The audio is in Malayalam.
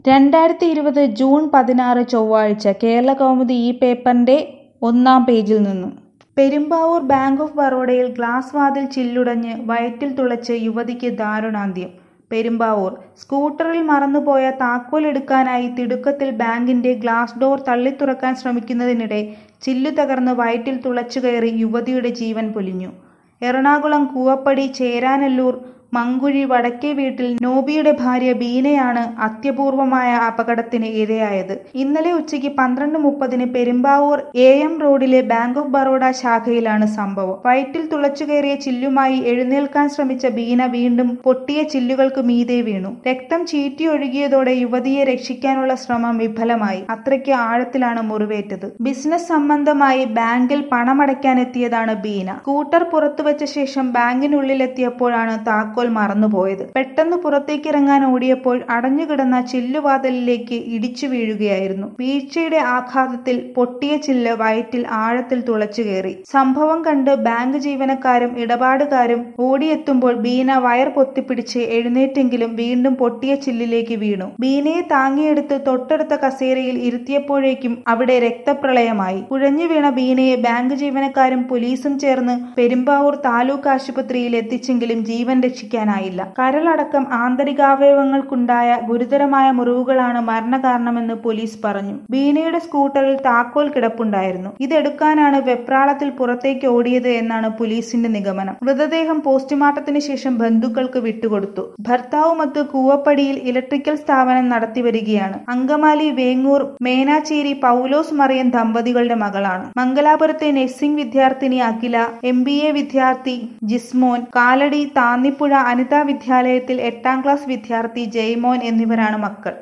2020 ജൂൺ 16 ചൊവ്വാഴ്ച കേരളകൗമുദി ഈ പേപ്പറിന്റെ ഒന്നാം പേജിൽ നിന്ന്. പെരുമ്പാവൂർ ബാങ്ക് ഓഫ് ബറോഡയിൽ ഗ്ലാസ് വാതിൽ ചില്ലുടഞ്ഞ് വയറ്റിൽ തുളച്ച് യുവതിക്ക് ദാരുണാന്ത്യം. പെരുമ്പാവൂർ സ്കൂട്ടറിൽ മറന്നുപോയ താക്കോൽ എടുക്കാനായി തിടുക്കത്തിൽ ബാങ്കിന്റെ ഗ്ലാസ് ഡോർ തള്ളിത്തുറക്കാൻ ശ്രമിക്കുന്നതിനിടെ ചില്ലു തകർന്ന് വയറ്റിൽ തുളച്ചുകയറി യുവതിയുടെ ജീവൻ പൊലിഞ്ഞു. എറണാകുളം കൂവപ്പടി ചേരാനെല്ലൂർ മങ്കുഴി വടക്കേ വീട്ടിൽ നോബിയുടെ ഭാര്യ ബീനയാണ് അത്യപൂർവമായ അപകടത്തിന് ഇരയായത്. ഇന്നലെ ഉച്ചയ്ക്ക് 12:30 പെരുമ്പാവൂർ AM റോഡിലെ ബാങ്ക് ഓഫ് ബറോഡ ശാഖയിലാണ് സംഭവം. വയറ്റിൽ തുളച്ചുകയറിയ ചില്ലുമായി എഴുന്നേൽക്കാൻ ശ്രമിച്ച ബീന വീണ്ടും പൊട്ടിയ ചില്ലുകൾക്ക് മീതെ വീണു. രക്തം ചീറ്റിയൊഴുകിയതോടെ യുവതിയെ രക്ഷിക്കാനുള്ള ശ്രമം വിഫലമായി. അത്രയ്ക്ക് ആഴത്തിലാണ് മുറിവേറ്റത്. ബിസിനസ് സംബന്ധമായി ബാങ്കിൽ പണമടയ്ക്കാനെത്തിയതാണ് ബീന. സ്കൂട്ടർ പുറത്തുവച്ച ശേഷം ബാങ്കിനുള്ളിലെത്തിയപ്പോഴാണ് താക്കോൽ മറന്നുപോയത്. പെട്ടെന്ന് പുറത്തേക്കിറങ്ങാൻ ഓടിയപ്പോൾ അടഞ്ഞുകിടന്ന ചില്ലുവാതിലിലേക്ക് ഇടിച്ചു വീഴുകയായിരുന്നു. വീഴ്ചയുടെ ആഘാതത്തിൽ പൊട്ടിയ ചില്ല് വയറ്റിൽ ആഴത്തിൽ തുളച്ചുകയറി. സംഭവം കണ്ട് ബാങ്ക് ജീവനക്കാരും ഇടപാടുകാരും ഓടിയെത്തുമ്പോൾ ബീന വയർ പൊത്തിപ്പിടിച്ച് എഴുന്നേറ്റെങ്കിലും വീണ്ടും പൊട്ടിയ ചില്ലിലേക്ക് വീണു. ബീനയെ താങ്ങിയെടുത്ത് തൊട്ടടുത്ത കസേരയിൽ ഇരുത്തിയപ്പോഴേക്കും അവിടെ രക്തപ്രളയമായി. കുഴഞ്ഞു വീണ ബീനയെ ബാങ്ക് ജീവനക്കാരും പോലീസും ചേർന്ന് പെരുമ്പാവൂർ താലൂക്ക് ആശുപത്രിയിൽ എത്തിച്ചെങ്കിലും ജീവൻ രക്ഷിക്കാനായില്ല. കരളടക്കം ആന്തരികാവയവങ്ങൾക്കുണ്ടായ ഗുരുതരമായ മുറിവുകളാണ് മരണകാരണമെന്ന് പോലീസ് പറഞ്ഞു. ബീനയുടെ സ്കൂട്ടറിൽ താക്കോൽ കിടപ്പുണ്ടായിരുന്നു. ഇതെടുക്കാനാണ് വെപ്രാളത്തിൽ പുറത്തേക്ക് ഓടിയത് എന്നാണ് പോലീസിന്റെ നിഗമനം. മൃതദേഹം പോസ്റ്റ്മോർട്ടത്തിന് ശേഷം ബന്ധുക്കൾക്ക് വിട്ടുകൊടുത്തു. ഭർത്താവുമൊത്ത് കൂവപ്പടിയിൽ ഇലക്ട്രിക്കൽ സ്ഥാപനം നടത്തിവരികയാണ്. അങ്കമാലി വേങ്ങൂർ മേനാച്ചേരി പൗലോസ് മറിയം ദമ്പതികളുടെ മകളാണ്. മംഗലാപുരത്തെ നഴ്സിംഗ് വിദ്യാർത്ഥിനി അഖില, MBA വിദ്യാർത്ഥി ജിസ്മോൻ, കാലടി താന്നിപ്പുഴ അനിതാ വിദ്യാലയത്തിൽ 8ാം ക്ലാസ് വിദ്യാർത്ഥി ജയ്മോൻ എന്നിവരാണ് മക്കൾ.